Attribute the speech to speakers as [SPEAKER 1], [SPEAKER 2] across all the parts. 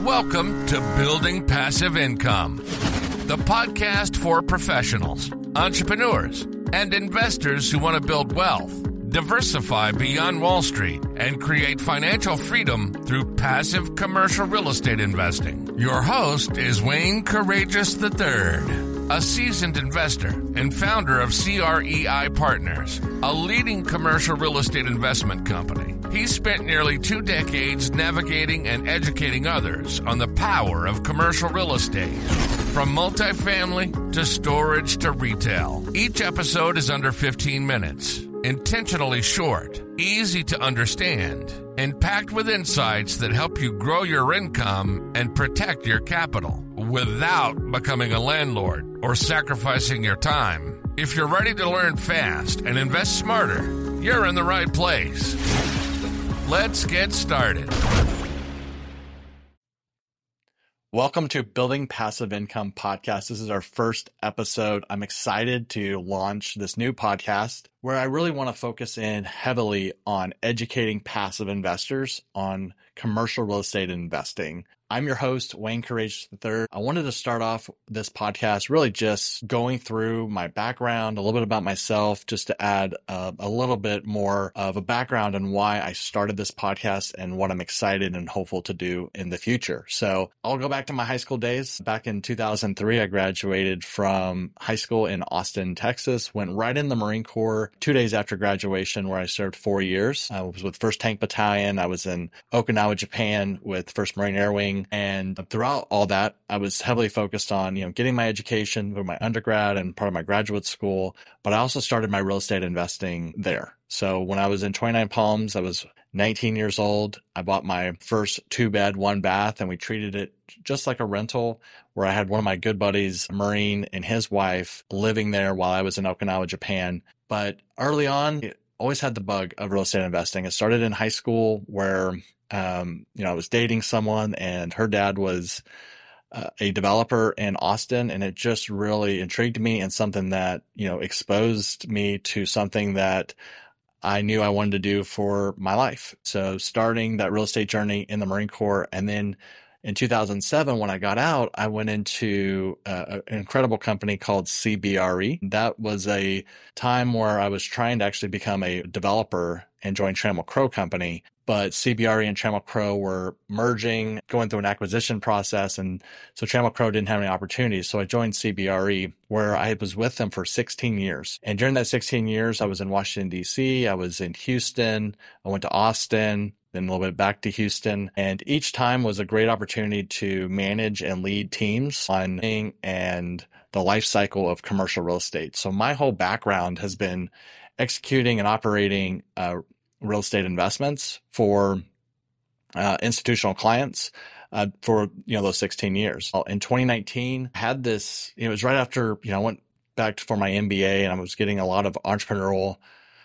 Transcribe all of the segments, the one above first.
[SPEAKER 1] Welcome to Building Passive Income, the podcast for professionals, entrepreneurs, and investors who want to build wealth, diversify beyond Wall Street, and create financial freedom through passive commercial real estate investing. Your host is Wayne Courageous III, a seasoned investor and founder of CREI Partners, a leading commercial real estate investment company. He's spent nearly 2 decades navigating and educating others on the power of commercial real estate, from multifamily to storage to retail. Each episode is under 15 minutes, intentionally short, easy to understand, and packed with insights that help you grow your income and protect your capital without becoming a landlord or sacrificing your time. If you're ready to learn fast and invest smarter, you're in the right place. Let's get started.
[SPEAKER 2] Welcome to Building Passive Income Podcast. This is our first episode. I'm excited to launch this new podcast where I really want to focus in heavily on educating passive investors on commercial real estate investing. I'm your host, Wayne Courageous III. I wanted to start off this podcast really just going through my background, a little bit about myself, just to add a little bit more of a background on why I started this podcast and what I'm excited and hopeful to do in the future. So I'll go back to my high school days. Back in 2003, I graduated from high school in Austin, Texas, went right in the Marine Corps 2 days after graduation, where I served 4 years. I was with 1st Tank Battalion. I was in Okinawa, Japan with 1st Marine Air Wing. And throughout all that, I was heavily focused on, getting my education for my undergrad and part of my graduate school. But I also started my real estate investing there. So when I was in 29 Palms, I was 19 years old. I bought my first 2-bed, 1-bath, and we treated it just like a rental, where I had one of my good buddies, a Marine, and his wife living there while I was in Okinawa, Japan. But early on, I always had the bug of real estate investing. It started in high school where I was dating someone and her dad was a developer in Austin, and it just really intrigued me and something that, exposed me to something that I knew I wanted to do for my life. So starting that real estate journey in the Marine Corps, and then in 2007, when I got out, I went into an incredible company called CBRE. That was a time where I was trying to actually become a developer and join Trammell Crow Company. But CBRE and Trammell Crow were merging, going through an acquisition process. And so Trammell Crow didn't have any opportunities. So I joined CBRE, where I was with them for 16 years. And during that 16 years, I was in Washington, D.C. I was in Houston. I went to Austin, then a little bit back to Houston. And each time was a great opportunity to manage and lead teams on and the life cycle of commercial real estate. So my whole background has been executing and operating real estate investments for institutional clients for those 16 years. In 2019, I had this. It was right after I went back for my MBA, and I was getting a lot of entrepreneurial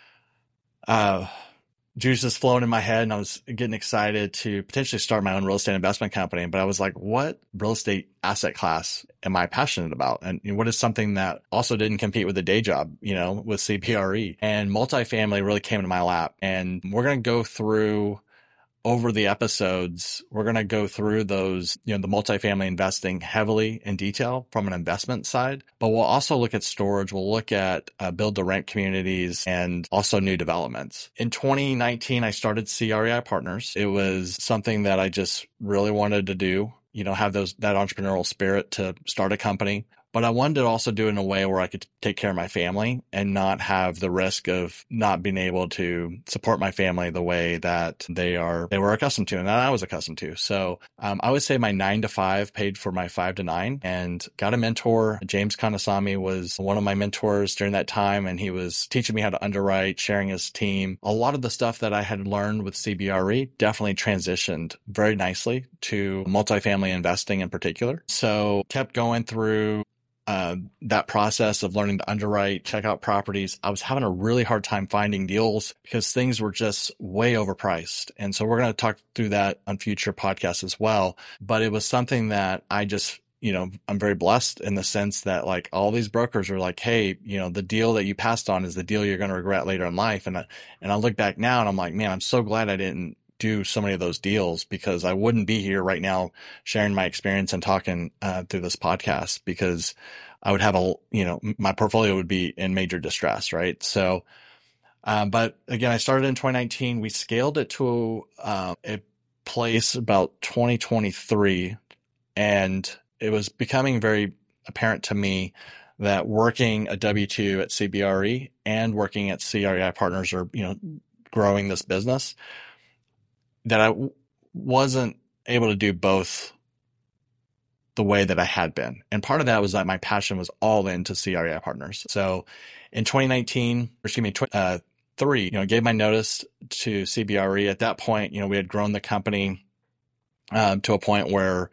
[SPEAKER 2] juices flowing in my head, and I was getting excited to potentially start my own real estate investment company. But I was like, what real estate asset class am I passionate about? And what is something that also didn't compete with a day job, with CBRE? And multifamily really came into my lap. And we're going to go through over the episodes, we're going to go through those, the multifamily investing heavily in detail from an investment side, but we'll also look at storage. We'll look at build to rent communities and also new developments. In 2019, I started CREI Partners. It was something that I just really wanted to do, have that entrepreneurial spirit to start a company. But I wanted to also do it in a way where I could take care of my family and not have the risk of not being able to support my family the way that they were accustomed to and that I was accustomed to. So I would say my 9 to 5 paid for my 5 to 9, and got a mentor. James Kanasami was one of my mentors during that time, and he was teaching me how to underwrite, sharing his team. A lot of the stuff that I had learned with CBRE definitely transitioned very nicely to multifamily investing in particular. So kept going through that process of learning to underwrite, check out properties. I was having a really hard time finding deals because things were just way overpriced. And so we're going to talk through that on future podcasts as well. But it was something that I just I'm very blessed in the sense that like all these brokers are like, hey, the deal that you passed on is the deal you're going to regret later in life. And I look back now and I'm like, man, I'm so glad I didn't do so many of those deals, because I wouldn't be here right now sharing my experience and talking through this podcast, because I would have my portfolio would be in major distress, right? So, but again, I started in 2019. We scaled it to a place about 2023, and it was becoming very apparent to me that working a W-2 at CBRE and working at CREI Partners, or growing this business, that I wasn't able to do both the way that I had been. And part of that was that my passion was all into CREI Partners. So in 2023, gave my notice to CBRE. At that point, we had grown the company to a point where,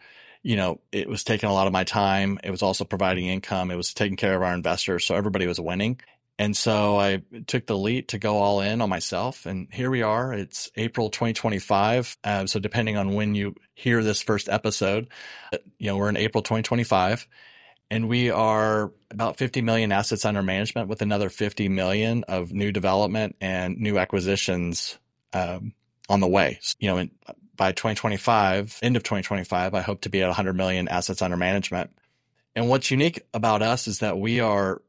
[SPEAKER 2] it was taking a lot of my time. It was also providing income. It was taking care of our investors. So everybody was winning. And so I took the leap to go all in on myself. And here we are. It's April 2025. So depending on when you hear this first episode, we're in April 2025. And we are about 50 million assets under management, with another 50 million of new development and new acquisitions on the way. By 2025, end of 2025, I hope to be at 100 million assets under management. And what's unique about us is that we are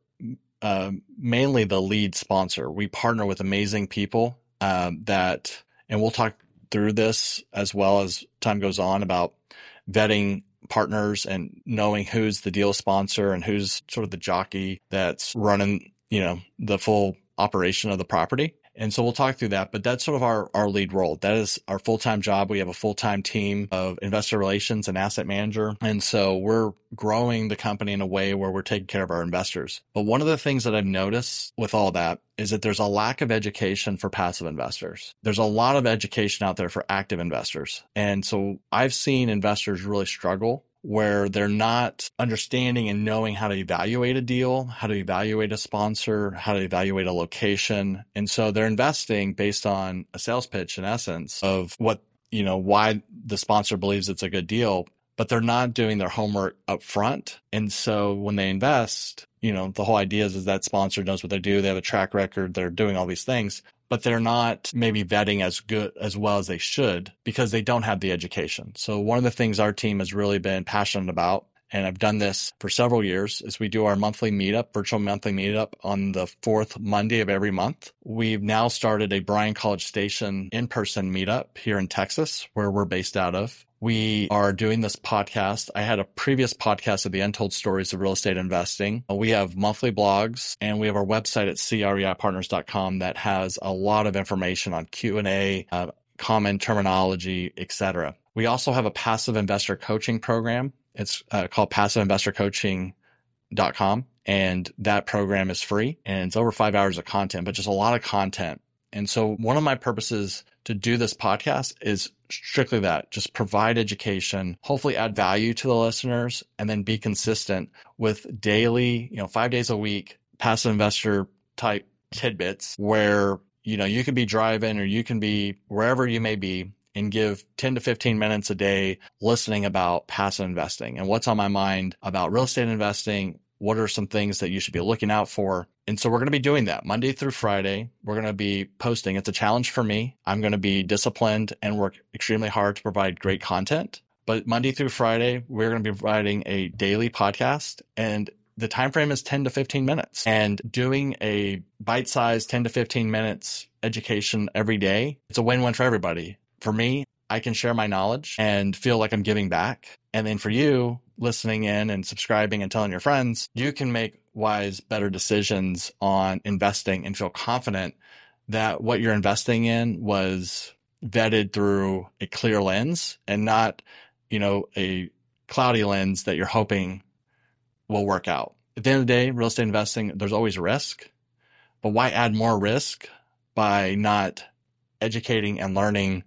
[SPEAKER 2] mainly the lead sponsor. We partner with amazing people and we'll talk through this as well as time goes on, about vetting partners and knowing who's the deal sponsor and who's sort of the jockey that's running, the full operation of the property. And so we'll talk through that, but that's sort of our lead role. That is our full-time job. We have a full-time team of investor relations and asset manager. And so we're growing the company in a way where we're taking care of our investors. But one of the things that I've noticed with all that is that there's a lack of education for passive investors. There's a lot of education out there for active investors. And so I've seen investors really struggle, where they're not understanding and knowing how to evaluate a deal, how to evaluate a sponsor, how to evaluate a location. And so they're investing based on a sales pitch, in essence, of what, why the sponsor believes it's a good deal, but they're not doing their homework up front. And so when they invest, the whole idea is that sponsor knows what they do. They have a track record. They're doing all these things, but they're not maybe vetting as well as they should, because they don't have the education. So one of the things our team has really been passionate about, and I've done this for several years, is we do our monthly meetup, virtual monthly meetup, on the fourth Monday of every month. We've now started a Bryan College Station in-person meetup here in Texas, where we're based out of. We are doing this podcast. I had a previous podcast of the Untold Stories of Real Estate Investing. We have monthly blogs, and we have our website at CREIpartners.com that has a lot of information on Q&A, common terminology, etc. We also have a passive investor coaching program. It's called PassiveInvestorCoaching.com, and that program is free, and it's over 5 hours of content, but just a lot of content. And so one of my purposes to do this podcast is strictly that, just provide education, hopefully add value to the listeners, and then be consistent with daily, 5 days a week, passive investor type tidbits where, you can be driving or you can be wherever you may be, and give 10 to 15 minutes a day listening about passive investing and what's on my mind about real estate investing. What are some things that you should be looking out for? And so we're going to be doing that Monday through Friday. We're going to be posting. It's a challenge for me. I'm going to be disciplined and work extremely hard to provide great content. But Monday through Friday, we're going to be providing a daily podcast, and the time frame is 10 to 15 minutes. And doing a bite-sized 10 to 15 minutes education every day, it's a win-win for everybody. For me, I can share my knowledge and feel like I'm giving back. And then for you, listening in and subscribing and telling your friends, you can make wise, better decisions on investing and feel confident that what you're investing in was vetted through a clear lens and not, a cloudy lens that you're hoping will work out. At the end of the day, real estate investing, there's always risk, but why add more risk by not educating and learning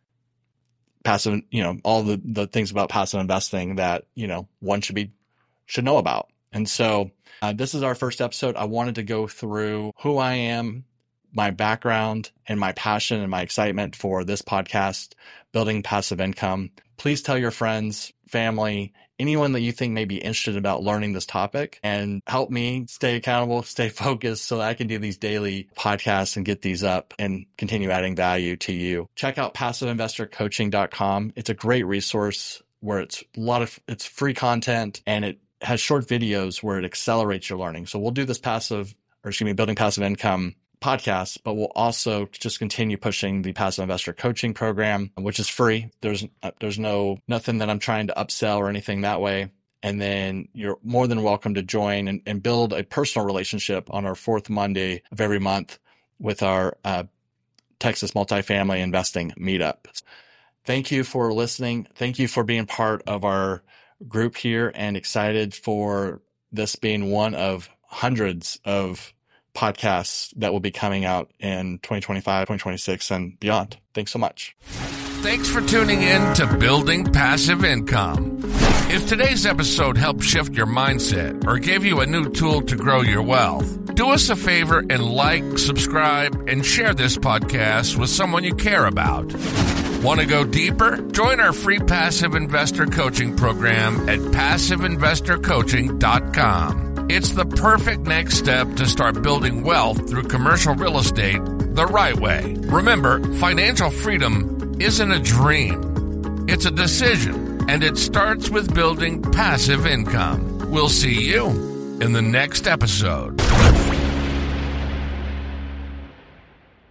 [SPEAKER 2] passive, all the things about passive investing that, one should know about. And so this is our first episode. I wanted to go through who I am, my background and my passion and my excitement for this podcast, Building Passive Income. Please tell your friends, family, anyone that you think may be interested about learning this topic, and help me stay accountable, stay focused so that I can do these daily podcasts and get these up and continue adding value to you. Check out PassiveInvestorCoaching.com. It's a great resource where it's free content, and it has short videos where it accelerates your learning. So we'll do this Building Passive Income podcast, but we'll also just continue pushing the Passive Investor Coaching Program, which is free. There's nothing that I'm trying to upsell or anything that way. And then you're more than welcome to join and build a personal relationship on our fourth Monday of every month with our Texas Multifamily Investing Meetup. Thank you for listening. Thank you for being part of our group here, and excited for this being one of hundreds of podcasts that will be coming out in 2025, 2026, and beyond. Thanks so much.
[SPEAKER 1] Thanks for tuning in to Building Passive Income. If today's episode helped shift your mindset or gave you a new tool to grow your wealth, do us a favor and like, subscribe, and share this podcast with someone you care about. Want to go deeper? Join our free Passive Investor Coaching Program at PassiveInvestorCoaching.com. It's the perfect next step to start building wealth through commercial real estate the right way. Remember, financial freedom isn't a dream. It's a decision, and it starts with building passive income. We'll see you in the next episode.